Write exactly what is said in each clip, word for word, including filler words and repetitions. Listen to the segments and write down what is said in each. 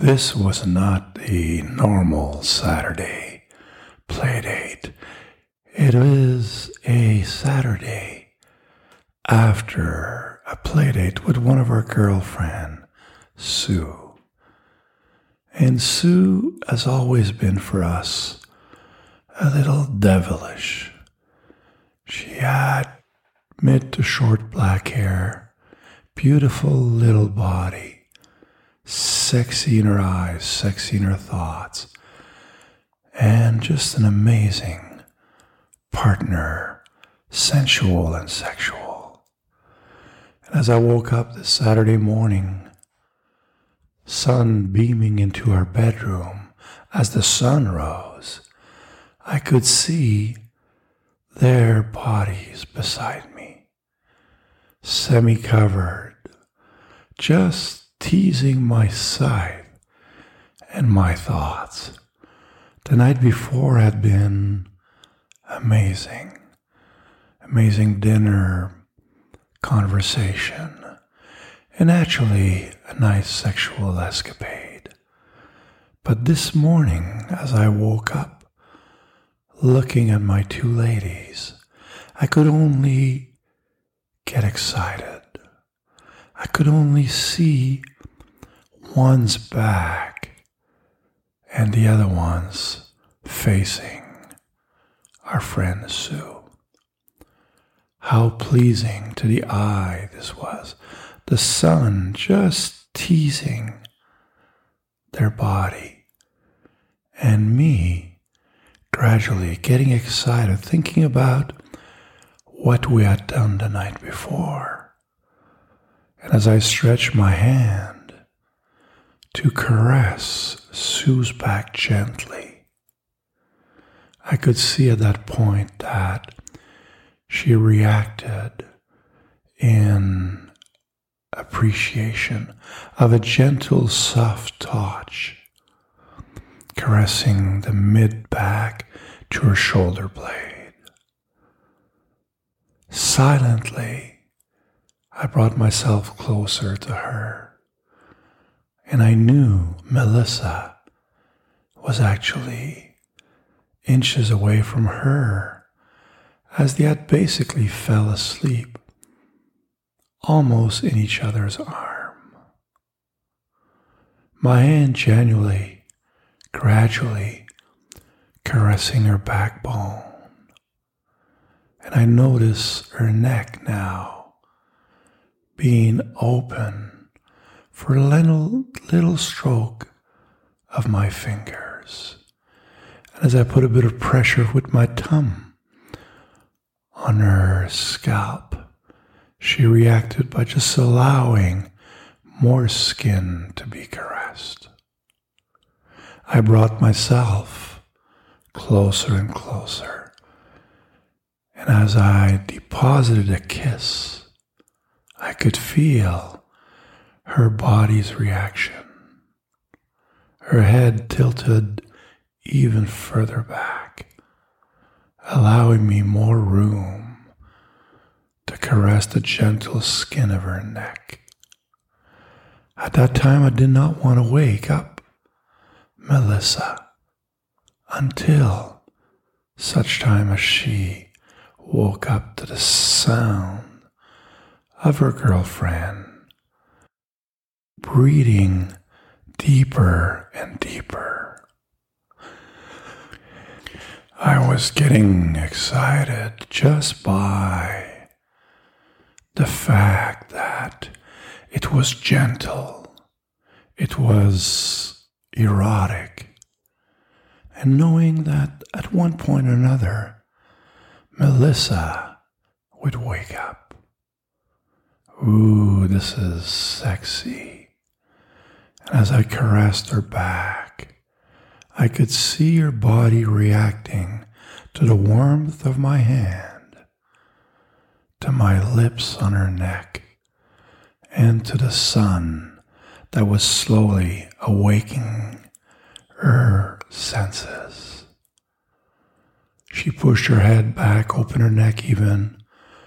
This was not a normal Saturday playdate. It is a Saturday after a playdate with one of our girlfriend, Sue. And Sue has always been for us a little devilish. She had mid to short black hair, beautiful little body, sexy in her eyes, sexy in her thoughts, and just an amazing partner, sensual and sexual. And as I woke up this Saturday morning, sun beaming into our bedroom as the sun rose, I could see their bodies beside me, semi-covered, just teasing my sight and my thoughts. The night before had been amazing. Amazing dinner, conversation, and actually a nice sexual escapade. But this morning, as I woke up, looking at my two ladies, I could only get excited. I could only see one's back and the other one's facing our friend Sue. How pleasing to the eye this was. The sun just teasing their body, and me gradually getting excited, thinking about what we had done the night before. And as I stretched my hand to caress Sue's back gently, I could see at that point that she reacted in appreciation of a gentle, soft touch, caressing the mid-back to her shoulder blade. Silently, I brought myself closer to her, and I knew Melissa was actually inches away from her as they had basically fell asleep, almost in each other's arm. My hand genuinely, gradually caressing her backbone, and I notice her neck now being open for a little, little stroke of my fingers. And as I put a bit of pressure with my thumb on her scalp, she reacted by just allowing more skin to be caressed. I brought myself closer and closer, and as I deposited a kiss, I could feel her body's reaction. Her head tilted even further back, allowing me more room to caress the gentle skin of her neck. At that time, I did not want to wake up Melissa until such time as she woke up to the sound of her girlfriend breathing deeper and deeper. I was getting excited just by the fact that it was gentle, it was erotic, and knowing that at one point or another, Melissa would wake up. Ooh, this is sexy. And as I caressed her back, I could see her body reacting to the warmth of my hand, to my lips on her neck, and to the sun that was slowly awakening her senses. She pushed her head back, opened her neck even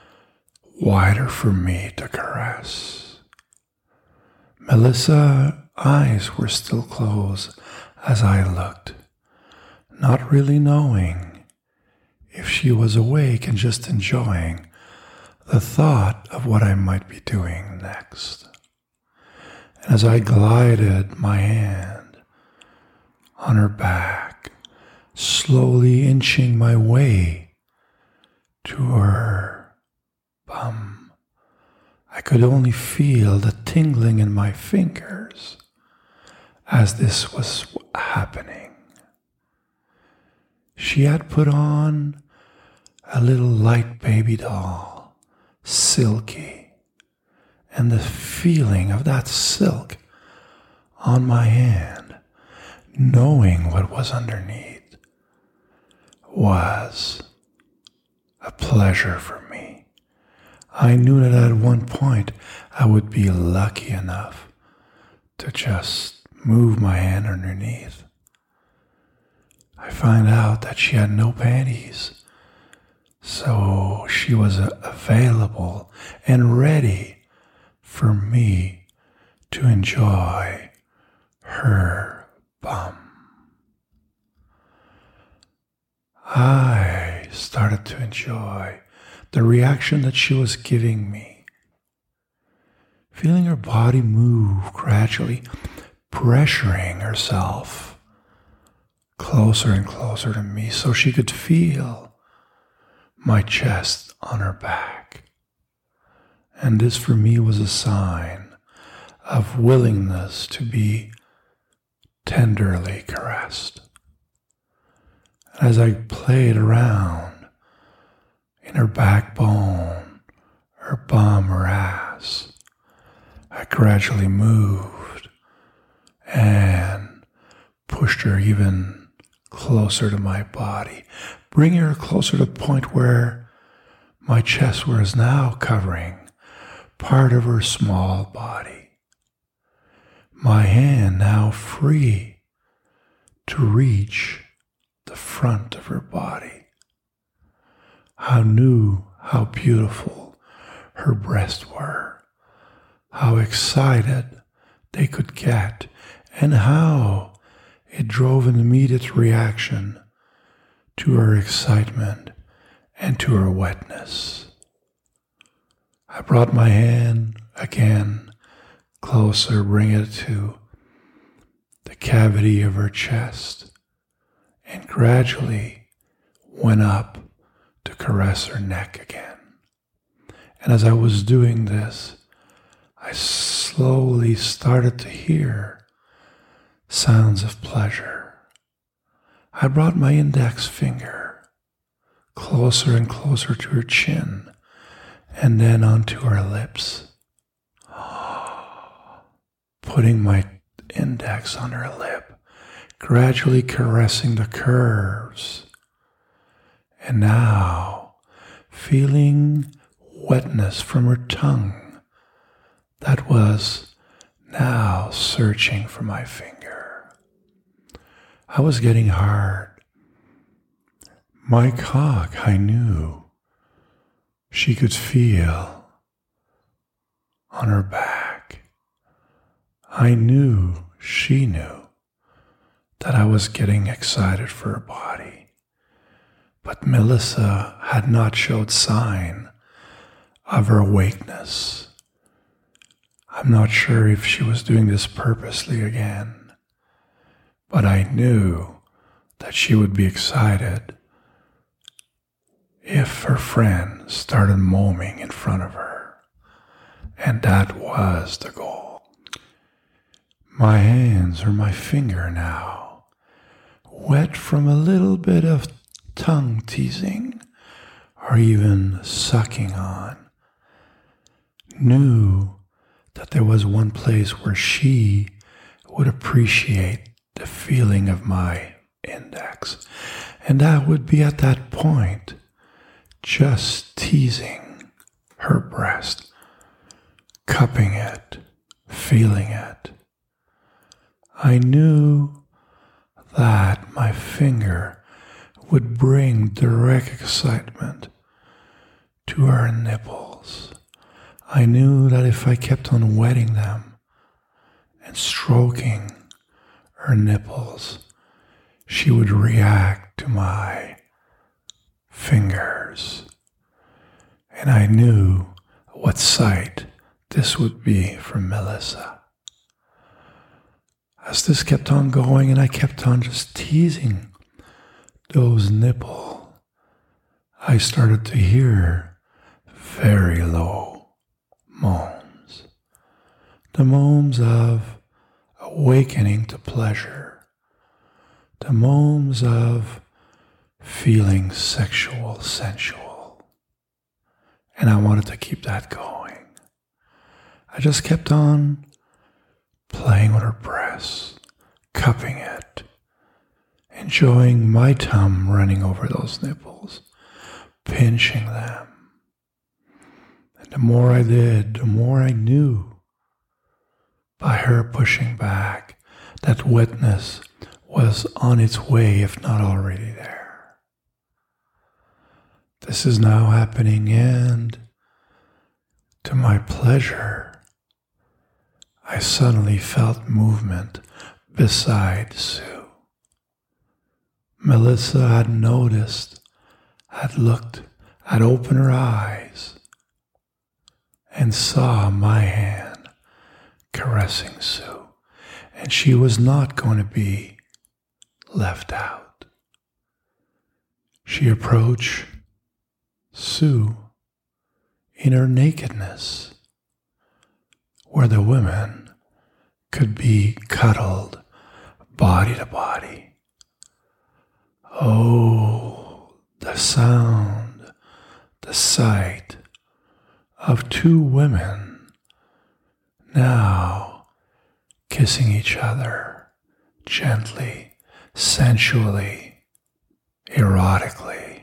wider for me to caress. Melissa eyes were still closed as I looked, not really knowing if she was awake and just enjoying the thought of what I might be doing next. And as I glided my hand on her back, slowly inching my way to her bum, I could only feel the tingling in my fingers as this was happening. She had put on a little light baby doll, silky, and the feeling of that silk on my hand, knowing what was underneath, was a pleasure for me. I knew that at one point I would be lucky enough to just move my hand underneath. I find out that she had no panties, so she was available and ready for me to enjoy her bum. I started to enjoy the reaction that she was giving me, feeling her body move gradually, pressuring herself closer and closer to me so she could feel my chest on her back. And this for me was a sign of willingness to be tenderly caressed. As I played around in her backbone, her bum, her ass, I gradually moved and pushed her even closer to my body, bringing her closer to the point where my chest was now covering part of her small body. My hand now free to reach the front of her body. How new, how beautiful her breasts were, how excited they could get, and how it drove an immediate reaction to her excitement and to her wetness. I brought my hand again closer, bring it to the cavity of her chest, and gradually went up to caress her neck again. And as I was doing this, I slowly started to hear sounds of pleasure. I brought my index finger closer and closer to her chin, and then onto her lips, putting my index on her lip, gradually caressing the curves, and now feeling wetness from her tongue that was now searching for my finger. I was getting hard. My cock, I knew, she could feel on her back. I knew she knew that I was getting excited for her body. But Melissa had not showed sign of her awakeness. I'm not sure if she was doing this purposely again, but I knew that she would be excited if her friend started moaning in front of her, and that was the goal. My hands or my finger now, wet from a little bit of tongue teasing or even sucking on, knew that there was one place where she would appreciate the feeling of my index, and that would be at that point just teasing her breast, cupping it, feeling it. I knew that my finger would bring direct excitement to her nipples. I knew that if I kept on wetting them and stroking her nipples, she would react to my fingers. And I knew what sight this would be for Melissa. As this kept on going and I kept on just teasing those nipples, I started to hear very low moans. The moans of awakening to pleasure. The moans of feeling sexual, sensual. And I wanted to keep that going. I just kept on playing with her breasts, cupping it, enjoying my tongue running over those nipples, pinching them. And the more I did, the more I knew by her pushing back that wetness was on its way, if not already there. This is now happening, and to my pleasure, I suddenly felt movement beside Sue. Melissa had noticed, had looked, had opened her eyes, and saw my hand caressing Sue, and she was not going to be left out. She approached Sue in her nakedness, where the women could be cuddled body to body. Oh, the sound, the sight of two women now kissing each other gently, sensually, erotically.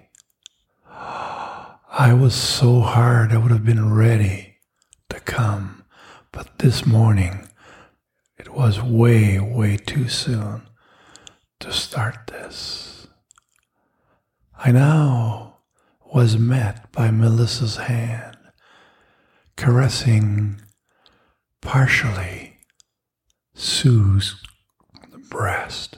I was so hard I would have been ready to come. But this morning, it was way, way too soon to start this. I now was met by Melissa's hand, caressing partially Sue's breast.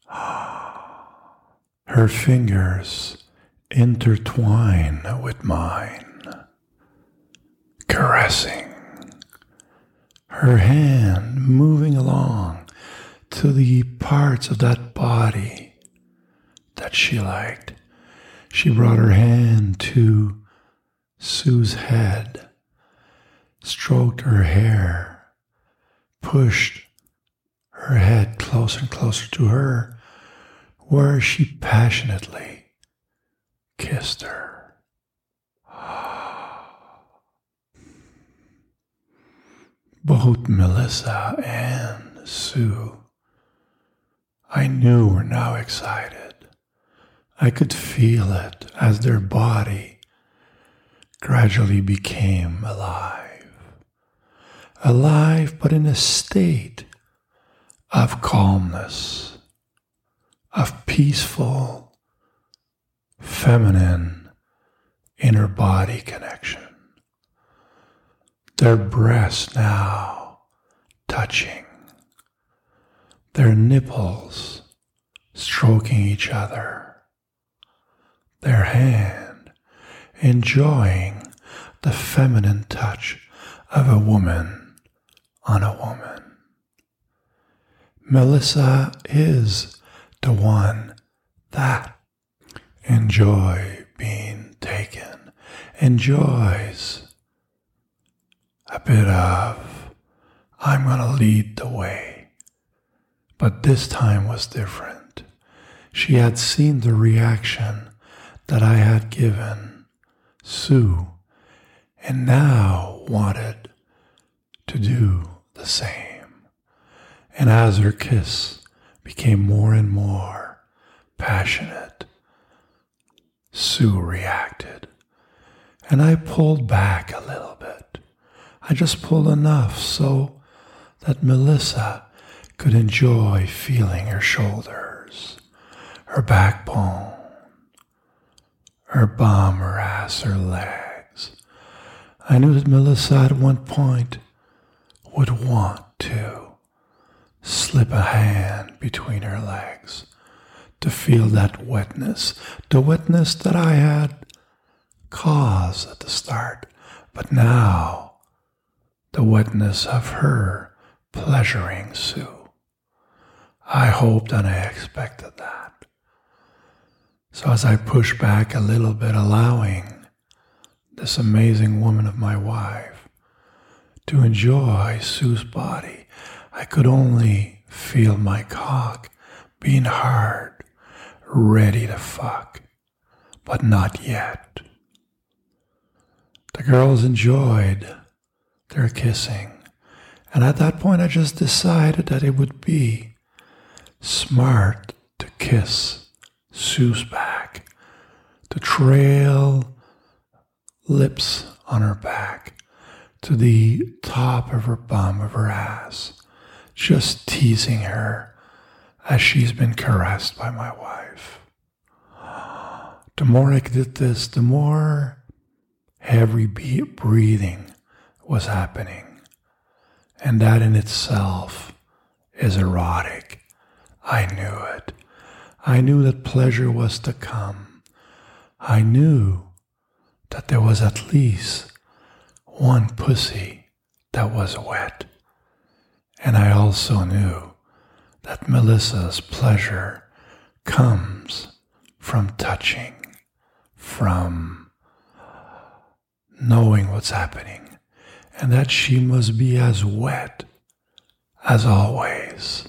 Her fingers intertwine with mine, caressing. Her hand moving along to the parts of that body that she liked. She brought her hand to Sue's head, stroked her hair, pushed her head closer and closer to her, where she passionately kissed her. Both Melissa and Sue, I knew, were now excited. I could feel it as their body gradually became alive. Alive, but in a state of calmness, of peaceful, feminine, inner body connection. Their breasts now touching, their nipples stroking each other, their hand enjoying the feminine touch of a woman on a woman. Melissa is the one that enjoy being taken, enjoys a bit of, I'm going to lead the way. But this time was different. She had seen the reaction that I had given Sue, and now wanted to do the same. And as her kiss became more and more passionate, Sue reacted. And I pulled back a little bit. I just pulled enough so that Melissa could enjoy feeling her shoulders, her backbone, her bum, her ass, her legs. I knew that Melissa at one point would want to, slip a hand between her legs to feel that wetness, the wetness that I had caused at the start, but now the wetness of her pleasuring Sue. I hoped and I expected that. So as I pushed back a little bit, allowing this amazing woman of my wife to enjoy Sue's body, I could only feel my cock being hard, ready to fuck, but not yet. The girls enjoyed their kissing, and at that point I just decided that it would be smart to kiss Sue's back, to trail lips on her back to the top of her bum of her ass, just teasing her as she's been caressed by my wife. The more I did this, the more heavy breathing was happening. And that in itself is erotic. I knew it. I knew that pleasure was to come. I knew that there was at least one pussy that was wet. And I also knew that Melissa's pleasure comes from touching, from knowing what's happening, and that she must be as wet as always.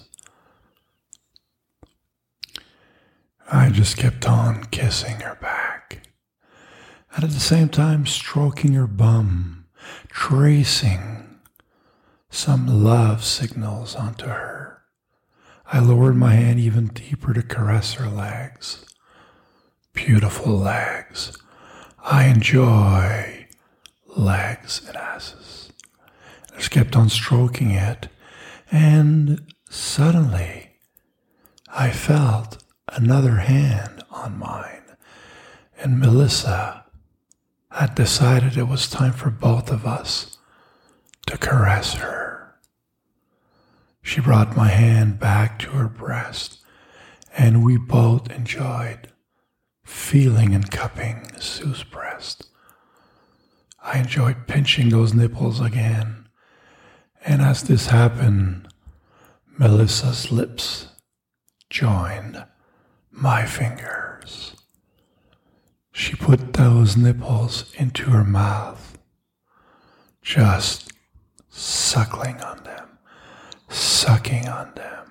I just kept on kissing her back, and at the same time stroking her bum, tracing some love signals onto her. I lowered my hand even deeper to caress her legs. Beautiful legs. I enjoy legs and asses. I just kept on stroking it, and suddenly I felt another hand on mine, and Melissa had decided it was time for both of us to caress her. She brought my hand back to her breast, and we both enjoyed feeling and cupping Sue's breast. I enjoyed pinching those nipples again, and as this happened, Melissa's lips joined my fingers. She put those nipples into her mouth, just suckling on them, sucking on them.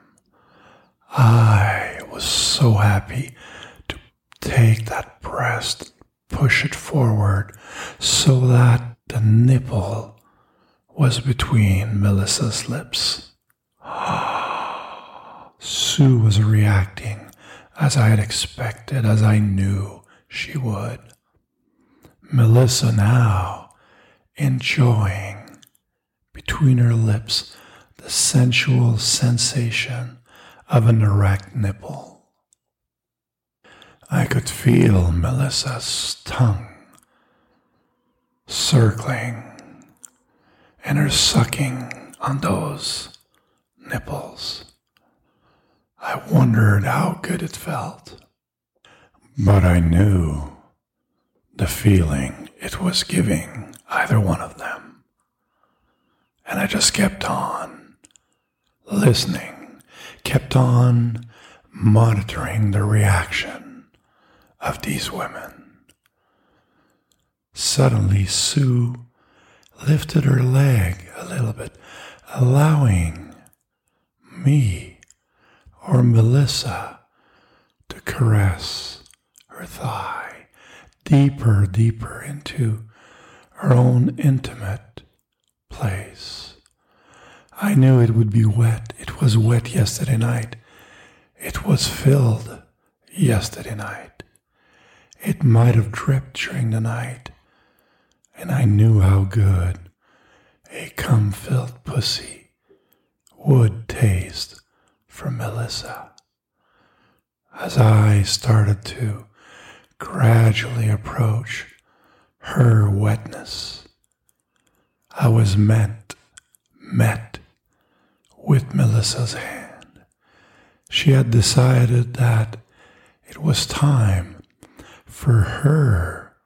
I was so happy to take that breast, push it forward so that the nipple was between Melissa's lips. Sue was reacting as I had expected, as I knew she would. Melissa now enjoying between her lips the sensual sensation of an erect nipple. I could feel Melissa's tongue circling and her sucking on those nipples. I wondered how good it felt, but I knew the feeling it was giving either one of them. And I just kept on listening, kept on monitoring the reaction of these women. Suddenly, Sue lifted her leg a little bit, allowing me or Melissa to caress her thigh deeper, deeper into her own intimate place. I knew it would be wet. It was wet yesterday night. It was filled yesterday night. It might have dripped during the night. And I knew how good a cum-filled pussy would taste from Melissa. As I started to gradually approach her wetness, I was met, met with Melissa's hand. She had decided that it was time for her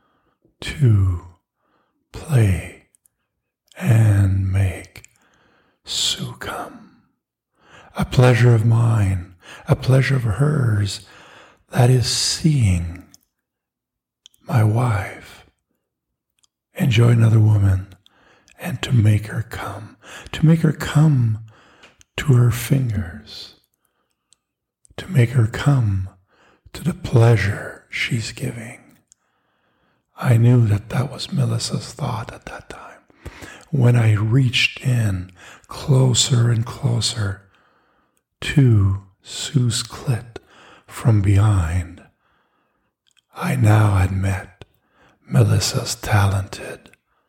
to play and make Sue come. A pleasure of mine, a pleasure of hers, that is seeing my wife enjoy another woman and to make her come, to make her come to her fingers, to make her come to the pleasure she's giving. I knew that that was Melissa's thought at that time. When I reached in closer and closer to Sue's clit from behind, I now had met Melissa's talented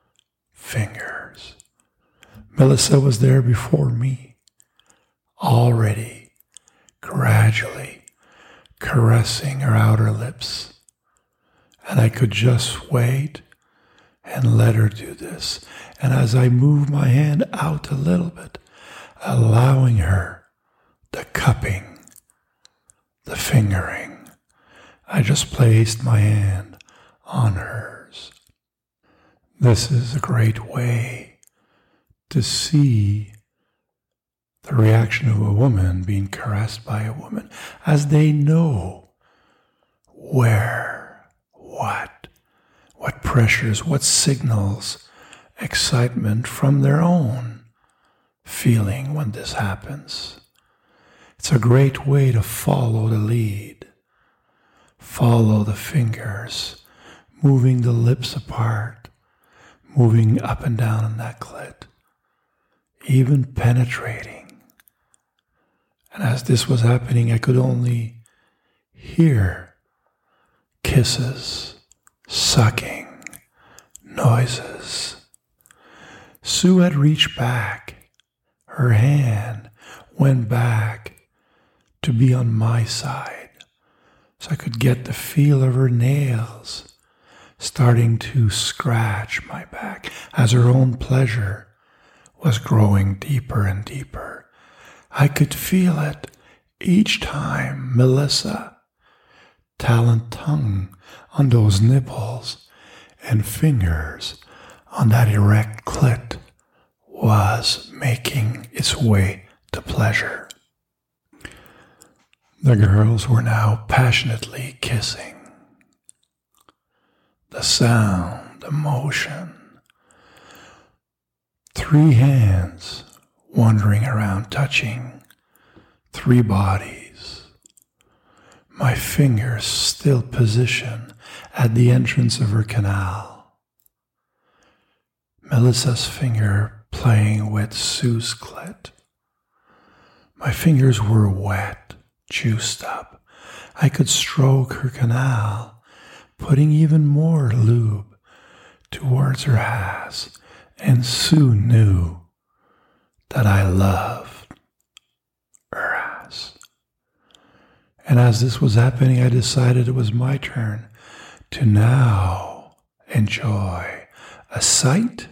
fingers. Melissa was there before me, already gradually caressing her outer lips, and I could just wait and let her do this. And as I moved my hand out a little bit, allowing her the cupping, the fingering, I just placed my hand on hers. This is a great way to see the reaction of a woman being caressed by a woman, as they know where, what, what pressures, what signals excitement from their own feeling when this happens. It's a great way to follow the lead, follow the fingers, moving the lips apart, moving up and down on that clit, even penetrating. And as this was happening, I could only hear kisses, sucking, noises. Sue had reached back. Her hand went back to be on my side, so I could get the feel of her nails starting to scratch my back as her own pleasure was growing deeper and deeper. I could feel it each time Melissa, talent tongue on those nipples and fingers on that erect clit, was making its way to pleasure. The girls were now passionately kissing. The sound, the motion, three hands wandering around, touching three bodies. My fingers still positioned at the entrance of her canal. Melissa's finger playing with Sue's clit. My fingers were wet, juiced up. I could stroke her canal, putting even more lube towards her ass, and Sue knew that I loved her ass. And as this was happening, I decided it was my turn to now enjoy a sight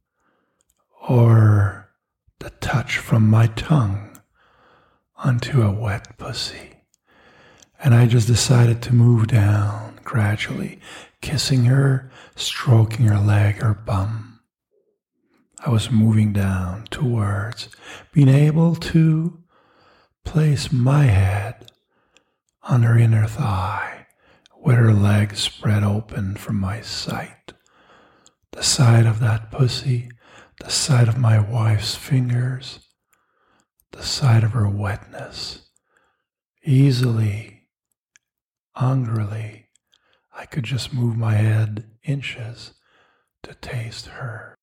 or the touch from my tongue onto a wet pussy. And I just decided to move down gradually, kissing her, stroking her leg, her bum. I was moving down towards being able to place my head on her inner thigh with her legs spread open from my sight. The side of that pussy, the side of my wife's fingers, the side of her wetness. Easily, hungrily, I could just move my head inches to taste her.